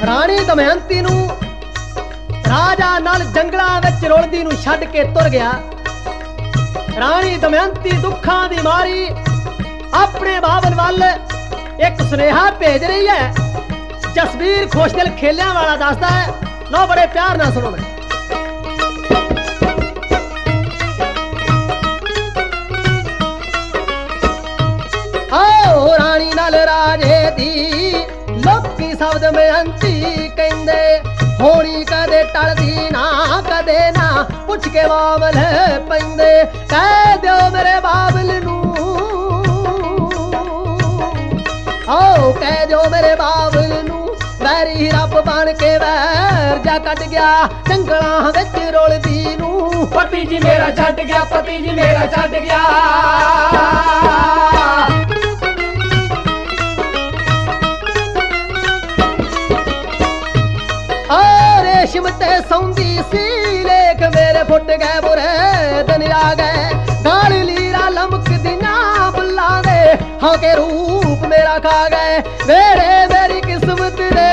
राणी दमयंती नूं राजा नाल जंगलां विच रुलदी नूं छड्ड के तुर गया। राणी दमयंती दुखां दी मारी अपने बाबल वल एक सुनेहा भेज रही है। जसवीर खुशदिल खेलिया वाला दसदा है, लो बड़े प्यार नाल सुनो। मैं आओ राणी नाल राजे दी लोकी सब दमयंती कहंदे, होनी कदे टलदी ना कदे ना, पुछ के बाबल पैंदे। कह दो मेरे बाबल नूं, आओ कह दो मेरे बाबल नूं, वैरी रब बन के वैर जा कट गया जंगलां विच रुलदी नूं। पति जी मेरा छड्ड गया, पति जी मेरा छड्ड गया। रेशम ते सौंदी सी लेख मेरे फुट गए बुरे दिन आ गए। गाल लीरा लमक दिना बुल्ला दे, हाँ के रूप मेरा खा गए। मेरे मेरी किस्मत दे,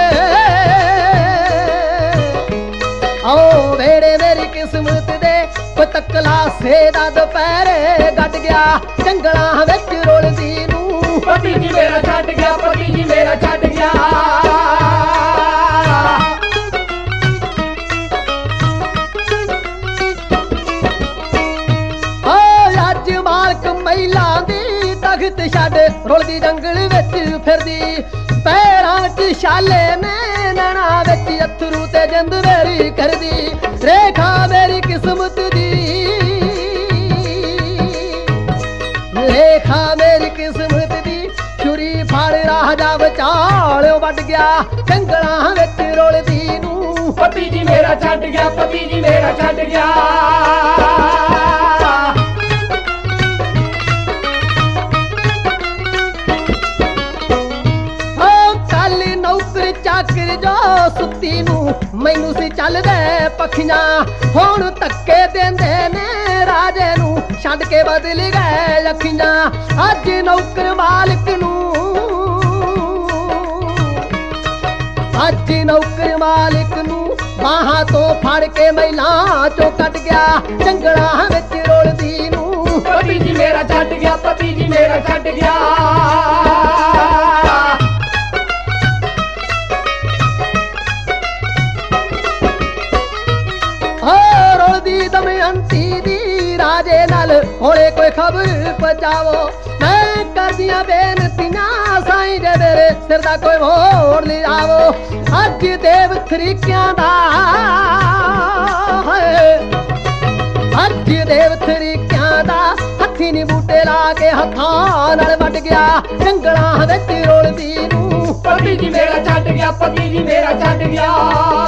आओ मेरे मेरी किस्मत दे, कोई तकला सेदा दोपहरे गट गया जंगलां विच रुलदी नूं। पति जी मेरा छड्ड गया, पति जी मेरा छड्ड गया। तख्त छड्ड रुलदी जंगल विच फिरदी, पैरां च छाले ने नैना विच अथरू ते जिंद मेरी करदी। रेखा मेरी किस्मत दी, रेखा मेरी किस्मत दी, छुरी फाड़ राजा बचालियो वड गया जंगलां विच रुलदी नूं। पति जी मेरा छड्ड गया, पति जी मेरा छड्ड गया। चाकर जो सुती नूं मैनू सी चलदे पखियां, हुण धक्के देंदे ने राजे नूं छड्ड के बदल गए अखियां। अज नौकर मालिक नूं, अज नौकर मालिक नूं बाहां तो फड़ के महिलां चों कट गया जंगलां विच रुलदी नूं। पति जी मेरा छड्ड गया, पति जी मेरा छड्ड गया। दमयंती दी राजे नाल होले कोई खबर पहुंचावो, मैं करदियां बेनतियां साईं जे मेरे सिर दा कोई मोड़ ले आवो। अज देव थरीकियां दा, अज देव थरीकियां दा हत्थी नी बूटे ला के हत्थां नाल वड गया जंगलां विच रुलदी नूं। पति जी मेरा छड्ड गया, पति जी मेरा छड्ड गया।